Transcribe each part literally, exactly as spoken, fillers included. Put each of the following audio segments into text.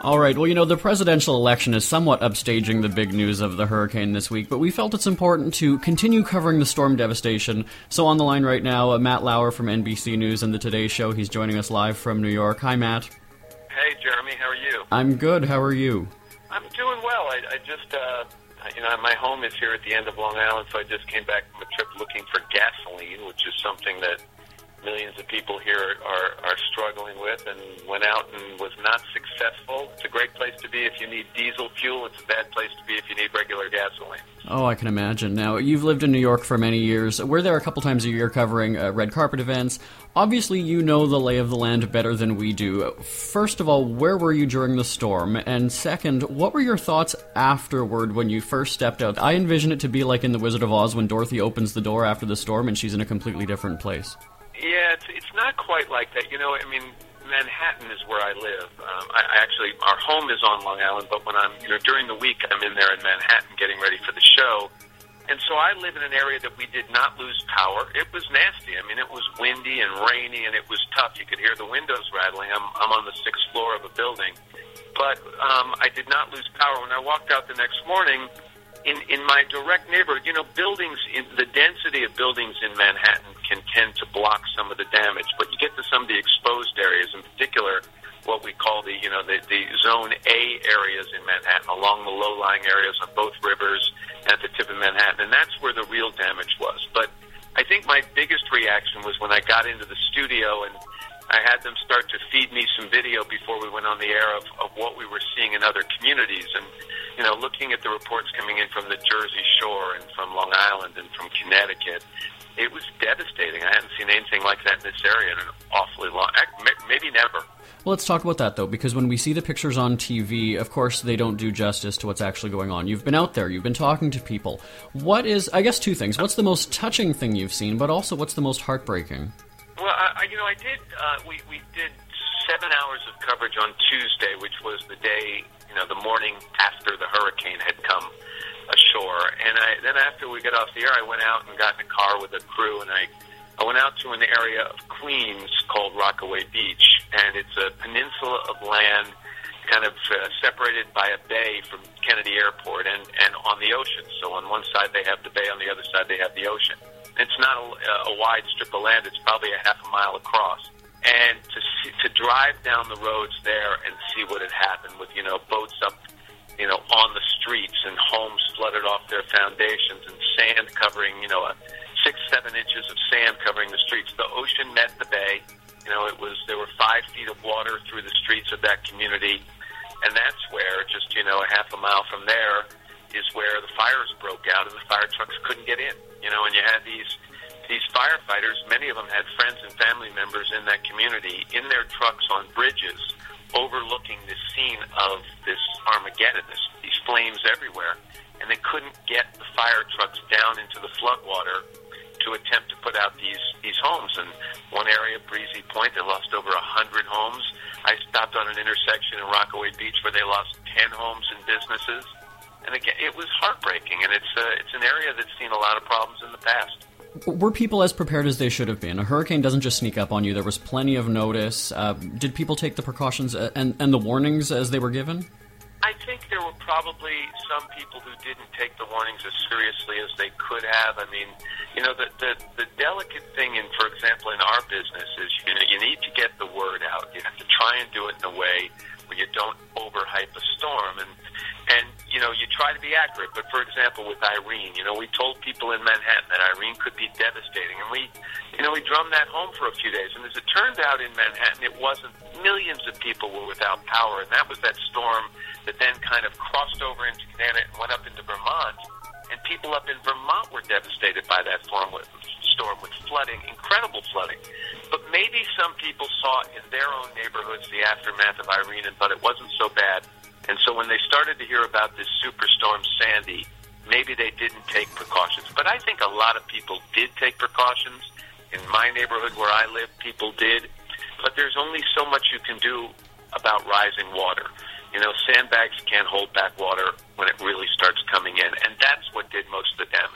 All right, well, you know, the presidential election is somewhat upstaging the big news of the hurricane this week, but we felt it's important to continue covering the storm devastation. So on the line right now, uh, Matt Lauer from N B C News and The Today Show. He's joining us live from New York. Hi, Matt. Hey, Jeremy. How are you? I'm good. How are you? I'm doing well. I, I just, uh, you know, my home is here at the end of Long Island, so I just came back from a trip looking for gasoline, which is something that millions of people here are, are struggling with, and went out and was not successful. It's a great place to be if you need diesel fuel. It's a bad place to be if you need regular gasoline. Oh, I can imagine. Now, you've lived in New York for many years. We're there a couple times a year covering uh, red carpet events. Obviously, you know the lay of the land better than we do. First of all, where were you during the storm? And second, what were your thoughts afterward when you first stepped out? I envision it to be like in The Wizard of Oz when Dorothy opens the door after the storm and she's in a completely different place. Yeah, it's, it's not quite like that. You know, I mean, Manhattan is where I live. Um, I, I actually, our home is on Long Island, but when I'm, you know, during the week, I'm in there in Manhattan getting ready for the show. And so I live in an area that we did not lose power. It was nasty. I mean, it was windy and rainy, and it was tough. You could hear the windows rattling. I'm, I'm on the sixth floor of a building. But um, I did not lose power. When I walked out the next morning, in, in my direct neighborhood, you know, buildings, in, the density of buildings in Manhattan can tend to block some of the damage. But you get to some of the exposed areas, in particular, what we call the, you know, the, the Zone A areas in Manhattan, along the low-lying areas on both rivers at the tip of Manhattan, and that's where the real damage was. But I think my biggest reaction was when I got into the studio and I had them start to feed me some video before we went on the air of, of what we were seeing in other communities. And, you know, looking at the reports coming in from the Jersey Shore and from Long Island and from Connecticut, it was devastating. I hadn't seen anything like that in this area in an awfully long, maybe never. Well, let's talk about that, though, because when we see the pictures on T V, of course, they don't do justice to what's actually going on. You've been out there. You've been talking to people. What is, I guess, two things. What's the most touching thing you've seen, but also what's the most heartbreaking? Well, I, you know, I did, uh, we, we did seven hours of coverage on Tuesday, which was the day, you know, the morning after the hurricane had come ashore. And I, then after we got off the air, I went out and got in a car with a crew, and I, I went out to an area of Queens called Rockaway Beach, and it's a peninsula of land kind of uh, separated by a bay from Kennedy Airport and, and on the ocean. So on one side they have the bay, on the other side they have the ocean. It's not a, a wide strip of land. It's probably a half a mile across. And to see, to drive down the roads there and see what had happened with, you know, boats up, you know, on the streets and homes flooded off their foundations and sand covering, you know, a six, seven inches of sand covering the streets. The ocean met the bay. You know, it was, there were five feet of water through the streets of that community. And that's where, just, you know, a half a mile from there is where the fires broke out and the fire trucks couldn't get in. You know, and you had these these firefighters, many of them had friends and family members in that community, in their trucks on bridges, overlooking the scene of this Armageddon, this, these flames everywhere. And they couldn't get the fire trucks down into the floodwater to attempt to put out these, these homes. And one area, Breezy Point, they lost over one hundred homes. I stopped on an intersection in Rockaway Beach where they lost ten homes and businesses. And again, it was heartbreaking, and it's uh, it's an area that's seen a lot of problems in the past. Were people as prepared as they should have been? A hurricane doesn't just sneak up on you. There was plenty of notice. Uh, did people take the precautions and, and the warnings as they were given? I think there were probably some people who didn't take the warnings as seriously as they could have. I mean, you know, the the, the delicate thing, in, for example, in our business is, you know, you need to get the word out. You have to try and do it in a way where you don't overhype a storm. And, and you know, you try to be accurate. But, for example, with Irene, you know, we told people in Manhattan that Irene could be devastating. And we, you know, we drummed that home for a few days. And as it turned out in Manhattan, it wasn't. Millions of people were without power. And that was that storm that then kind of crossed over into Connecticut and went up into Vermont. And people up in Vermont were devastated by that storm with, storm with flooding, incredible flooding. But maybe some people saw in their own neighborhoods the aftermath of Irene and thought it wasn't so bad. And so when they started to hear about this superstorm Sandy, maybe they didn't take precautions. But I think a lot of people did take precautions. In my neighborhood where I live, people did. But there's only so much you can do about rising water. You know, sandbags can't hold back water when it really starts coming in, and that's what did most of the damage.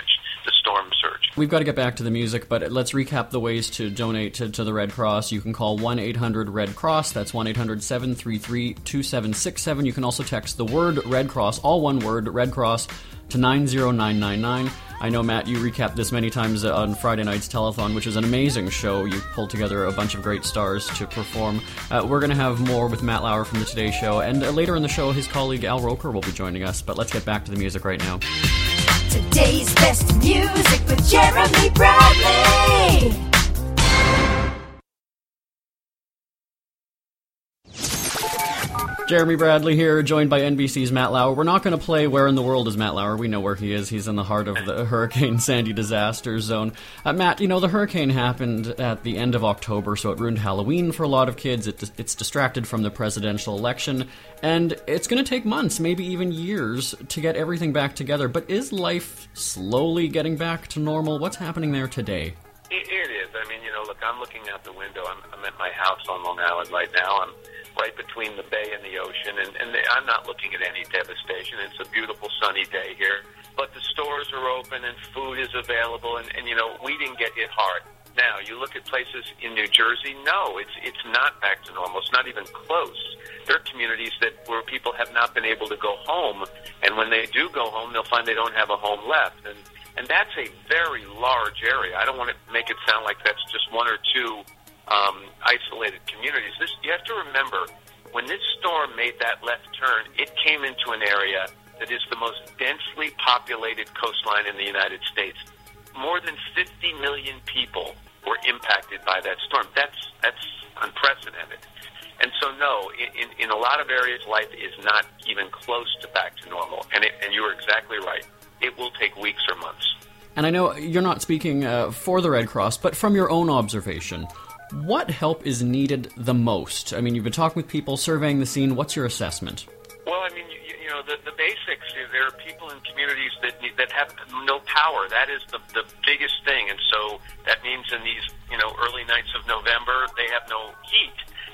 the storm surge. We've got to get back to the music, but let's recap the ways to donate to, to the Red Cross. You can call one eight hundred red cross. That's one eight hundred seven three three two seven six seven. You can also text the word Red Cross, all one word, Red Cross, to nine zero nine nine nine. I know, Matt, you recapped this many times on Friday night's telethon, which is an amazing show. You pulled together a bunch of great stars to perform. Uh, we're going to have more with Matt Lauer from the Today Show, and uh, later in the show, his colleague Al Roker will be joining us. But let's get back to the music right now. Today's best music with Jeremy Bradley. Jeremy Bradley here, joined by N B C's Matt Lauer. We're not going to play Where in the World is Matt Lauer. We know where he is. He's in the heart of the Hurricane Sandy disaster zone. Uh, Matt, you know, the hurricane happened at the end of October, so it ruined Halloween for a lot of kids. It, it's distracted from the presidential election, and it's going to take months, maybe even years, to get everything back together. But is life slowly getting back to normal? What's happening there today? It, it is. I mean, you know, look, I'm looking out the window. I'm, I'm at my house on Long Island right now. I'm right between the bay and the ocean, and, and they, I'm not looking at any devastation. It's a beautiful sunny day here, but the stores are open and food is available, and, and you know, we didn't get hit hard. Now, you look at places in New Jersey, no, it's it's not back to normal. It's not even close. There are communities that where people have not been able to go home, and when they do go home, they'll find they don't have a home left, and and that's a very large area. I don't want to make it sound like that's just one or two Um, isolated communities. This, you have to remember, when this storm made that left turn, it came into an area that is the most densely populated coastline in the United States. More than fifty million people were impacted by that storm. That's that's unprecedented. And so, no, in, in a lot of areas, life is not even close to back to normal. And, it, and you are exactly right. It will take weeks or months. And I know you're not speaking uh, for the Red Cross, but from your own observation, what help is needed the most? I mean, you've been talking with people, surveying the scene. What's your assessment? Well, I mean, you, you know, the, the basics, there are people in communities that need, that have no power. That is the, the biggest thing. And so that means in these, you know, early nights of November, they have no heat.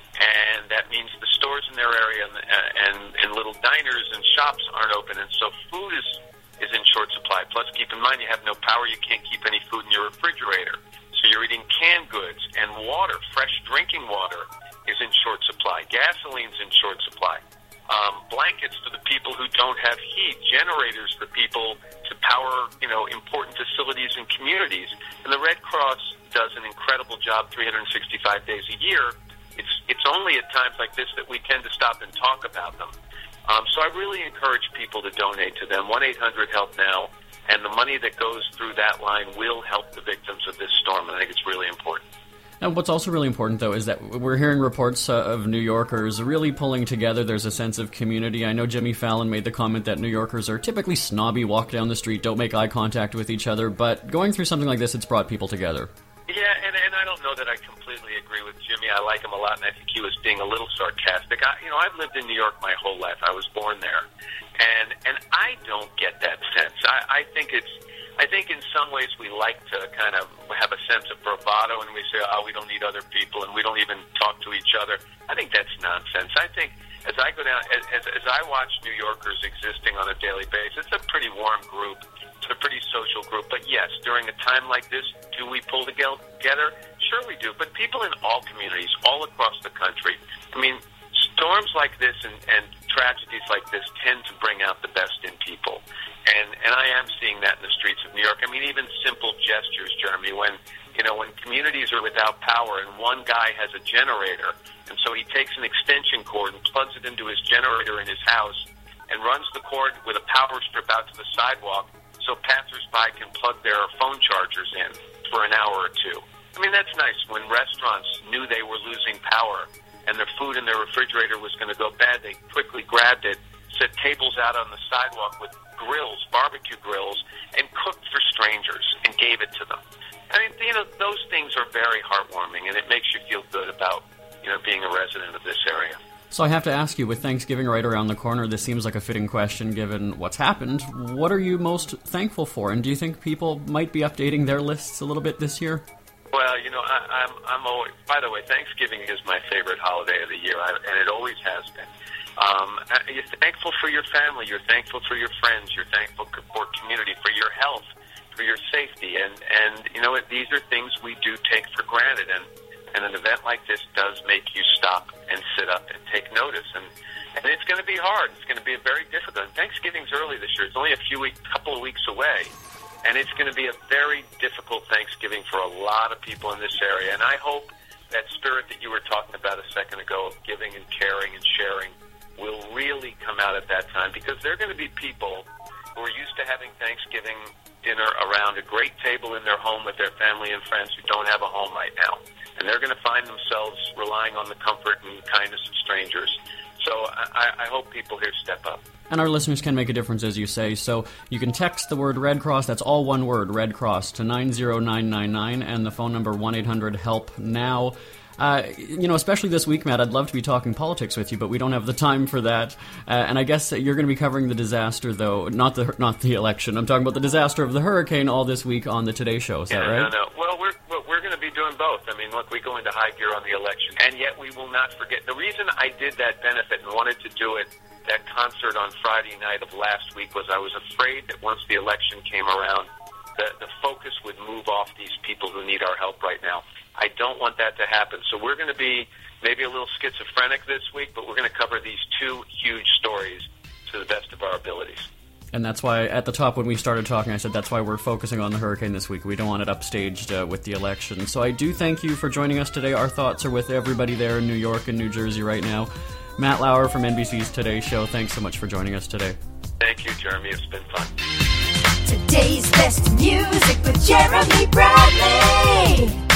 And that means the stores in their area and, and, and little diners and shops aren't open. And so food is, is in short supply. Plus, keep in mind, you have no power. You can't keep any food in your refrigerator. So you're eating canned goods, and water, fresh drinking water, is in short supply. Gasoline's in short supply. Um, blankets for the people who don't have heat. Generators for people to power, you know, important facilities and communities. And the Red Cross does an incredible job three hundred sixty-five days a year. It's it's only at times like this that we tend to stop and talk about them. Um, so I really encourage people to donate to them. one eight hundred help now. And the money that goes through that line will help the victims of this storm, and I think it's really important. And what's also really important, though, is that we're hearing reports uh, of New Yorkers really pulling together. There's a sense of community. I know Jimmy Fallon made the comment that New Yorkers are typically snobby, walk down the street, don't make eye contact with each other, but going through something like this, it's brought people together. Yeah, and, and I don't know that I completely agree with Jimmy. I like him a lot, and I think he was being a little sarcastic. I, you know, I've lived in New York my whole life. I was born there. And and I don't get that sense. I, I think it's, I think in some ways we like to kind of have a sense of bravado, and we say, oh, we don't need other people, and we don't even talk to each other. I think that's nonsense. I think as I go down, as, as, as I watch New Yorkers existing on a daily basis, it's a pretty warm group. It's a pretty social group. But yes, during a time like this, do we pull together? Sure we do. But people in all communities, all across the country, I mean, storms like this and, and tragedies like this tend to bring out the best in people. And and I am seeing that in the streets of New York. I mean, even simple gestures, Jeremy, when, you know, when communities are without power and one guy has a generator, and so he takes an extension cord and plugs it into his generator in his house and runs the cord with a power strip out to the sidewalk so passersby can plug their phone chargers in for an hour or two. I mean, that's nice. When restaurants knew they were losing power and their food in their refrigerator was going to go bad, they quickly grabbed it, set tables out on the sidewalk with grills, barbecue grills, and cooked for strangers and gave it to them. I mean, you know, those things are very heartwarming, and it makes you feel good about, you know, being a resident of this area. So I have to ask you, with Thanksgiving right around the corner, this seems like a fitting question given what's happened. What are you most thankful for, and do you think people might be updating their lists a little bit this year? Well, you know, I, I'm, I'm always, by the way, Thanksgiving is my favorite holiday of the year, I, and it always has been. Um, you're thankful for your family, you're thankful for your friends, you're thankful for community, for your health, for your safety. And, and you know, these are things we do take for granted. And, and an event like this does make you stop and sit up and take notice. And, and it's going to be hard. It's going to be very difficult. And Thanksgiving's early this year. It's only a few weeks, couple of weeks away. And it's going to be a very difficult Thanksgiving for a lot of people in this area. And I hope that spirit that you were talking about a second ago of giving and caring and sharing will really come out at that time, because there are going to be people who are used to having Thanksgiving dinner around a great table in their home with their family and friends who don't have a home right now. And they're going to find themselves relying on the comfort and kindness of strangers. So I, I hope people here step up. And our listeners can make a difference, as you say. So you can text the word Red Cross, that's all one word, Red Cross, to nine zero nine nine nine, and the phone number one eight hundred help now. Uh, you know, especially this week, Matt, I'd love to be talking politics with you, but we don't have the time for that. Uh, and I guess you're going to be covering the disaster, though, not the not the election. I'm talking about the disaster of the hurricane all this week on the Today Show. Is yeah, that right? No, no. Well, we're we're going to be doing both. I mean, look, we go into high gear on the election, and yet we will not forget. The reason I did that benefit and wanted to do it, that concert on Friday night of last week, was I was afraid that once the election came around, the, the focus would move off these people who need our help right now. I don't want that to happen. So we're going to be maybe a little schizophrenic this week, but we're going to cover these two huge stories to the best of our abilities. And that's why, at the top when we started talking, I said that's why we're focusing on the hurricane this week. We don't want it upstaged uh, with the election. So I do thank you for joining us today. Our thoughts are with everybody there in New York and New Jersey right now. Matt Lauer from N B C's Today Show, thanks so much for joining us today. Thank you, Jeremy. It's been fun. Today's best music with Jeremy Bradley.